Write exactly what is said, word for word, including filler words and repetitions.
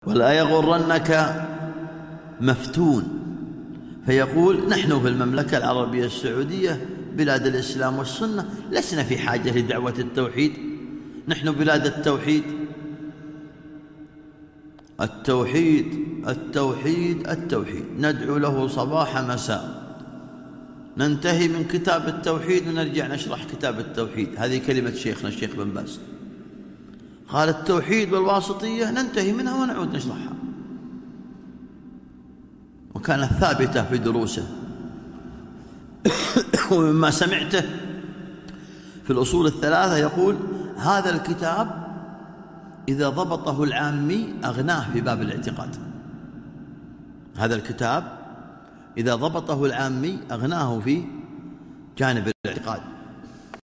ولا يغرنك مفتون، فيقول نحن في المملكة العربية السعودية بلاد الإسلام والسنة لسنا في حاجة لدعوة التوحيد، نحن بلاد التوحيد. التوحيد التوحيد التوحيد ندعو له صباح مساء، ننتهي من كتاب التوحيد ونرجع نشرح كتاب التوحيد. هذه كلمة شيخنا الشيخ بن باز، قال التوحيد والواسطية ننتهي منها ونعود نشرحها، وكانت ثابتة في دروسه. ومما سمعته في الأصول الثلاثة يقول هذا الكتاب إذا ضبطه العامي أغناه في باب الاعتقاد، هذا الكتاب إذا ضبطه العامي أغناه في جانب الاعتقاد.